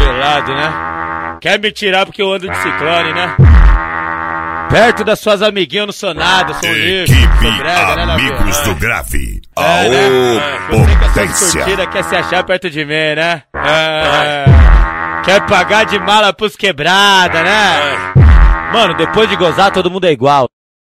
Favelado, né? Quer me tirar porque eu ando de ciclone, né? Perto das suas amiguinhas eu não sou nada, sou um lixo, sou brega, né, Amigos do Grave. Você que é só curtida quer se achar perto de mim, né? Quer pagar de mala pros quebrada, né? Mano, depois de gozar todo mundo é igual.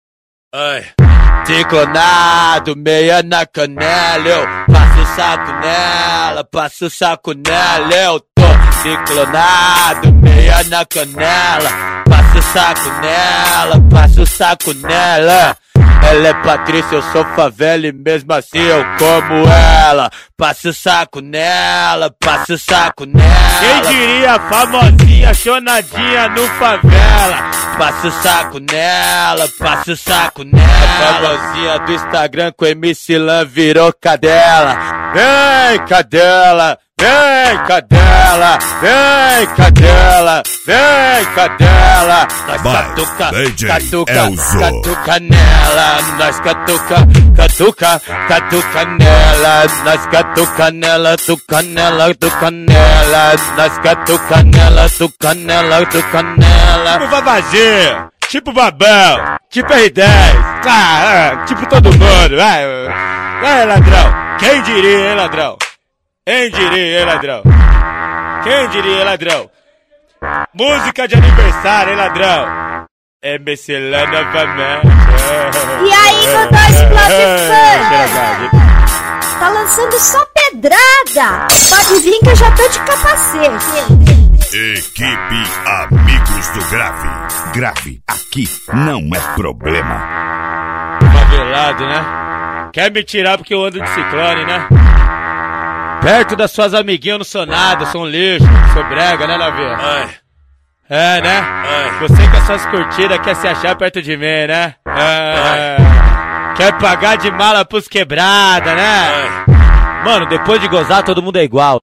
Ciclonado, meia na canela, eu passo o saco nela, passo o saco nela, eu tô ciclonado, meia na canela, passo o saco nela, passo o saco nela. Ela é Patrícia, eu sou favela e mesmo assim eu como ela. Passo o saco nela, passo o saco nela. Quem diria famosinha, chonadinha no favela. Passo o saco nela, passo o saco nela. A famosinha do Instagram com MC Lan virou cadela. Vem cadela, vem cadela, vem cadela, vem cadela. Nós catuca, catuca, catuca nela. Nós catuca, catuca, catuca nela. Nós catuca nela, tuca nela, tuca nela. Nós catuca nela, tuca nela, tuca nela. Tipo Vavazinho, tipo Babão, tipo R10, tipo todo mundo, vai ladrão, quem diria, hein, ladrão? Quem diria, hein, ladrão? Quem diria, hein, ladrão? Música de aniversário, hein, ladrão? É Mescelã novamente. E aí, meu fã? Tá lançando só pedrada. Pode vir que eu já tô de capacete. Equipe Amigos do Grave. Grave aqui não é problema. Favelado, né? Quer me tirar porque eu ando de ciclone, né? Perto das suas amiguinhas eu não sou nada, sou um lixo, sou brega, né, Lavinha? Né? Você que é só curtida quer se achar perto de mim, né? Quer pagar de mala pros quebrada, né? Mano, depois de gozar todo mundo é igual.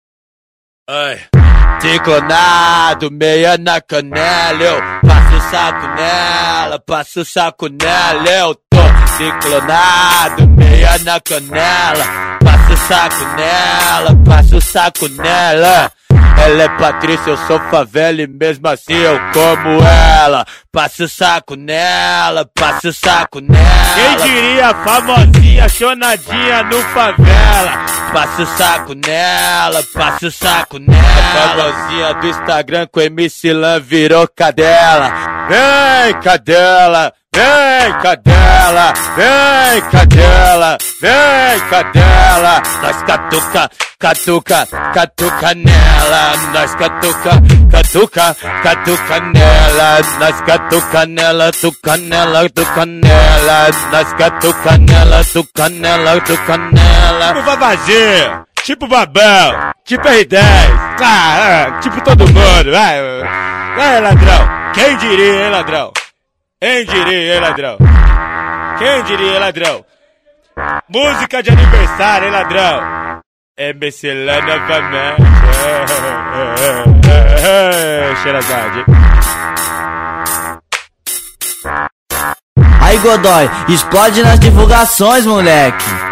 Ciclonado, meia na canela, eu passo o saco nela, passo o saco nela, eu tô ciclonado, meia na canela, passo o saco nela, passo o saco nela. Ela é Patrícia, eu sou favela e mesmo assim eu como ela. Passo o saco nela, passo o saco nela. Quem diria famosinha, chonadinha no favela. Passo o saco nela, passo o saco nela. A famosinha do Instagram com MC Lan virou cadela. Vem cadela, vem cadela, vem cadela, vem cadela. Nós catuca, catuca, catuca nela. Nós catuca, catuca, catuca nela. Nós catuca nela, tuca nela, tuca nela. Nós catuca nela, tuca nela, tuca nela. Tipo Vavazinho, tipo Babão, tipo R10, tipo todo mundo, vai ladrão. Quem diria, hein, ladrão? Quem diria, hein, ladrão? Quem diria, hein, ladrão? Música de aniversário, hein, ladrão? É Mescelã novamente. Xerazade. Aí, Godoy, explode nas divulgações, moleque.